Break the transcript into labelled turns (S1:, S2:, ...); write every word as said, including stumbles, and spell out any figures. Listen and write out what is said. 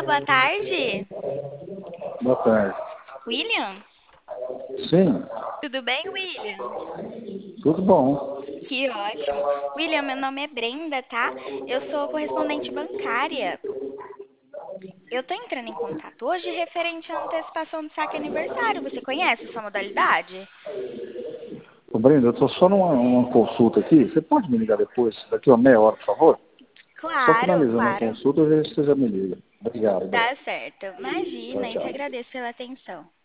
S1: boa tarde.
S2: Boa tarde.
S1: William?
S2: Sim,
S1: Tudo bem, William?
S2: tudo bom.
S1: Que ótimo. William, meu nome é Brenda, tá? Eu sou correspondente bancária. Eu tô entrando em contato hoje referente à antecipação do saque aniversário. Você conhece essa modalidade?
S2: Ô, Brenda, eu estou só numa uma consulta aqui. Você pode me ligar depois, daqui a uma meia hora, por favor? Só
S1: Claro,
S2: finalizando a
S1: claro.
S2: consulta, eu vejo se você já me liga. Obrigado,
S1: Tá
S2: Brenda.
S1: certo.
S2: Tchau,
S1: Imagina, eu que
S2: tchau.
S1: agradeço pela atenção.